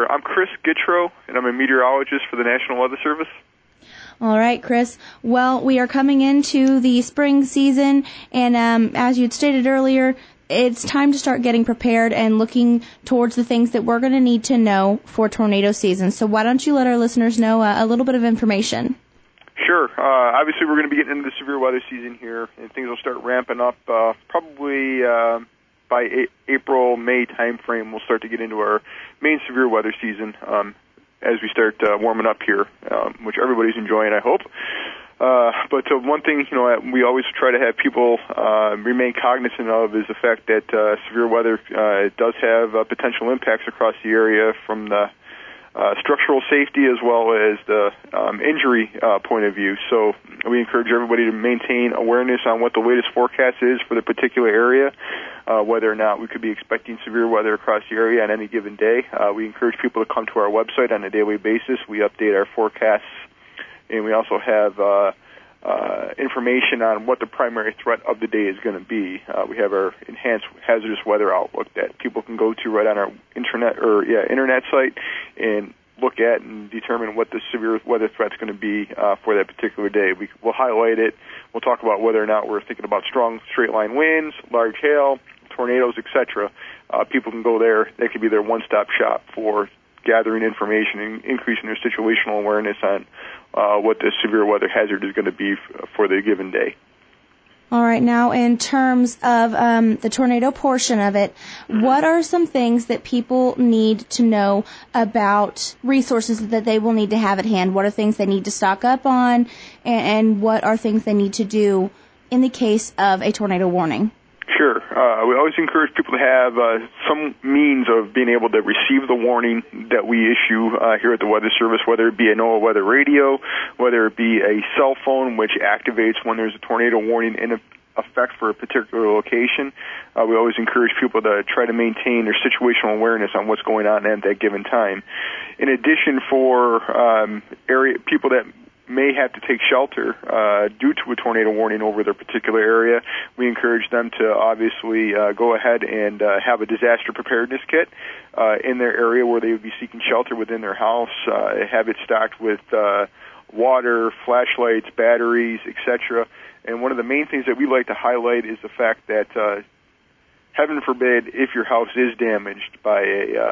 Sure. I'm Chris Gittro, and I'm a meteorologist for the National Weather Service. All right, Chris. Well, we are coming into the spring season, and as you had stated earlier, it's time to start getting prepared and looking towards the things that we're going to need to know for tornado season. So why don't you let our listeners know a little bit of information? Sure. Obviously, we're going to be getting into the severe weather season here, and things will start ramping up probably by April, May timeframe. We'll start to get into our main severe weather season as we start warming up here, which everybody's enjoying, I hope. But one thing, we always try to have people remain cognizant of is the fact that severe weather does have potential impacts across the area from the structural safety as well as the injury point of view. So we encourage everybody to maintain awareness on what the latest forecast is for the particular area, whether or not we could be expecting severe weather across the area on any given day. We encourage people to come to our website on a daily basis. We update our forecasts, and we also have information on what the primary threat of the day is going to be. We have our enhanced hazardous weather outlook that people can go to right on our internet site and look at and determine what the severe weather threat's going to be for that particular day. We'll highlight it. We'll talk about whether or not we're thinking about strong straight-line winds, large hail, tornadoes, etc. People can go there. That could be their one-stop shop for gathering information and increasing their situational awareness on what the severe weather hazard is going to be for the given day. All right. Now, in terms of the tornado portion of it, what are some things that people need to know about resources that they will need to have at hand? What are things they need to stock up on, and what are things they need to do in the case of a tornado warning? Sure. We always encourage people to have some means of being able to receive the warning that we issue here at the Weather Service, whether it be a NOAA weather radio, whether it be a cell phone, which activates when there's a tornado warning in effect for a particular location. We always encourage people to try to maintain their situational awareness on what's going on at that given time. In addition, for people that may have to take shelter due to a tornado warning over their particular area, we encourage them to obviously go ahead and have a disaster preparedness kit in their area where they would be seeking shelter within their house, have it stocked with water, flashlights, batteries, etc. And one of the main things that we like to highlight is the fact that, heaven forbid, if your house is damaged by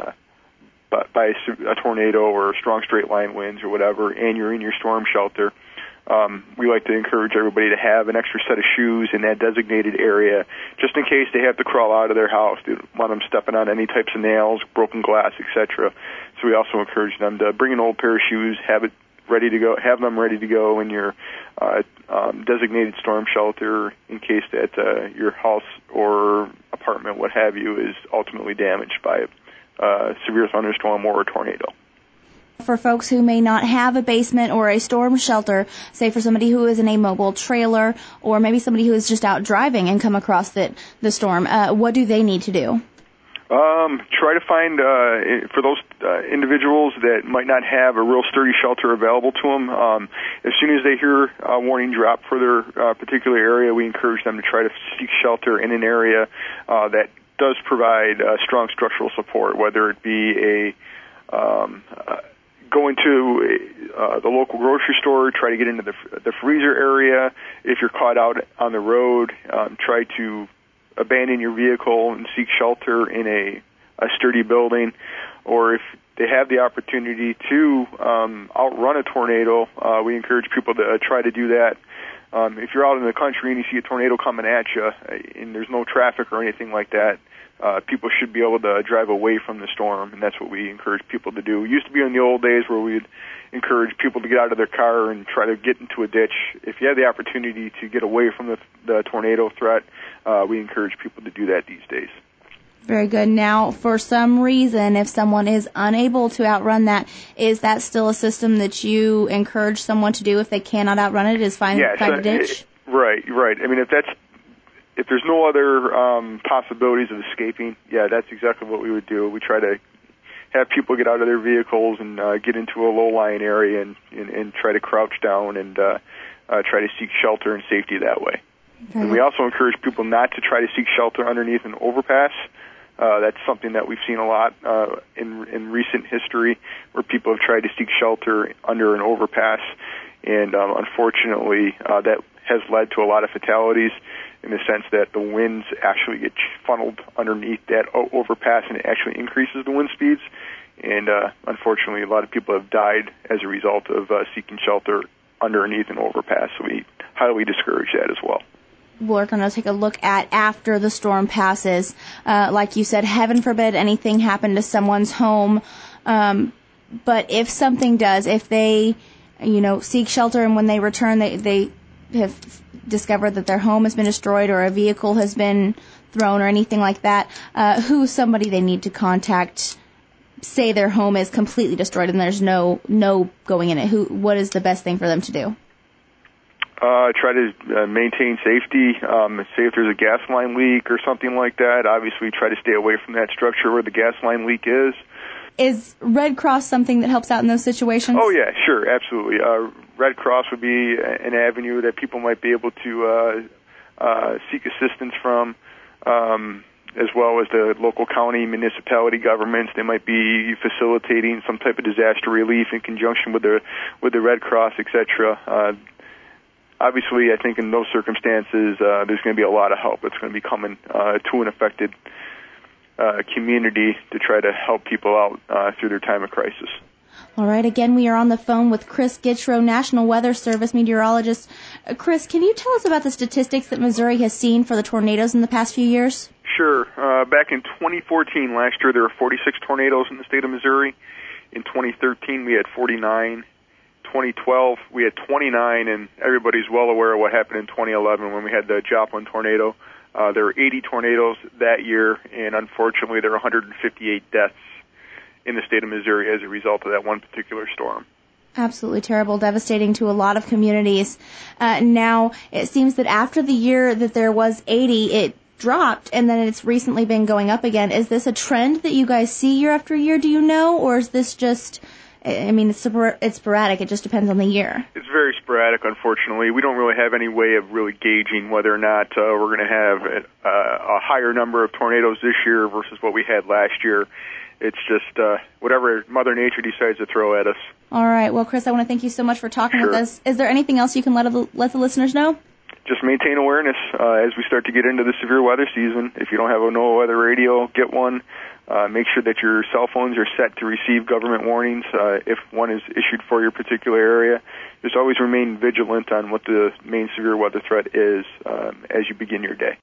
a tornado or strong straight-line winds or whatever, and you're in your storm shelter, we like to encourage everybody to have an extra set of shoes in that designated area, just in case they have to crawl out of their house. They don't want them stepping on any types of nails, broken glass, etc. So we also encourage them to bring an old pair of shoes, have them ready to go in your designated storm shelter in case that your house or apartment, what have you, is ultimately damaged by a severe thunderstorm or a tornado. For folks who may not have a basement or a storm shelter, say for somebody who is in a mobile trailer or maybe somebody who is just out driving and come across the storm, what do they need to do? Try to find, for those individuals that might not have a real sturdy shelter available to them, as soon as they hear a warning drop for their particular area, we encourage them to try to seek shelter in an area that does provide strong structural support, whether it be go into the local grocery store, try to get into the freezer area. If you're caught out on the road, try to abandon your vehicle and seek shelter in a sturdy building. Or if they have the opportunity to outrun a tornado, we encourage people to try to do that. If you're out in the country and you see a tornado coming at you and there's no traffic or anything like that, people should be able to drive away from the storm, and that's what we encourage people to do. It used to be in the old days where we'd encourage people to get out of their car and try to get into a ditch. If you have the opportunity to get away from the tornado threat, we encourage people to do that these days. Very good. Now, for some reason, if someone is unable to outrun that, is that still a system that you encourage someone to do if they cannot outrun it, is find a ditch? Right. I mean, if there's no other possibilities of escaping, that's exactly what we would do. We try to have people get out of their vehicles and get into a low-lying area and try to crouch down and try to seek shelter and safety that way. Okay. And we also encourage people not to try to seek shelter underneath an overpass. That's something that we've seen a lot in recent history, where people have tried to seek shelter under an overpass, and unfortunately, that has led to a lot of fatalities, in the sense that the winds actually get funneled underneath that overpass, and it actually increases the wind speeds. And unfortunately, a lot of people have died as a result of seeking shelter underneath an overpass. So we highly discourage that as well. We're going to take a look at after the storm passes. Like you said, heaven forbid anything happen to someone's home. But if something does, if they, seek shelter, and when they return, they have discovered that their home has been destroyed or a vehicle has been thrown or anything like that, who's somebody they need to contact? Say their home is completely destroyed and there's no going in it. What is the best thing for them to do? Try to maintain safety. Say if there's a gas line leak or something like that, obviously try to stay away from that structure where the gas line leak is. Is Red Cross something that helps out in those situations? Oh, yeah, sure, absolutely. Red Cross would be an avenue that people might be able to seek assistance from, as well as the local county municipality governments. They might be facilitating some type of disaster relief in conjunction with the Red Cross, etc. Obviously, I think in those circumstances, there's going to be a lot of help that's going to be coming to an affected community to try to help people out through their time of crisis. All right. Again, we are on the phone with Chris Gitchrow, National Weather Service meteorologist. Chris, can you tell us about the statistics that Missouri has seen for the tornadoes in the past few years? Sure. Back in 2014, last year, there were 46 tornadoes in the state of Missouri. In 2013, we had 49. 2012, we had 29, and everybody's well aware of what happened in 2011 when we had the Joplin tornado. There were 80 tornadoes that year, and unfortunately, there were 158 deaths in the state of Missouri as a result of that one particular storm. Absolutely terrible, devastating to a lot of communities. Now, it seems that after the year that there was 80, it dropped, and then it's recently been going up again. Is this a trend that you guys see year after year, do you know, or is this just... it's sporadic. It just depends on the year. It's very sporadic, unfortunately. We don't really have any way of really gauging whether or not we're going to have a higher number of tornadoes this year versus what we had last year. It's just whatever Mother Nature decides to throw at us. All right. Well, Chris, I want to thank you so much for talking with us. Is there anything else you can let the listeners know? Just maintain awareness as we start to get into the severe weather season. If you don't have a NOAA weather radio, get one. Make sure that your cell phones are set to receive government warnings if one is issued for your particular area. Just always remain vigilant on what the main severe weather threat is as you begin your day.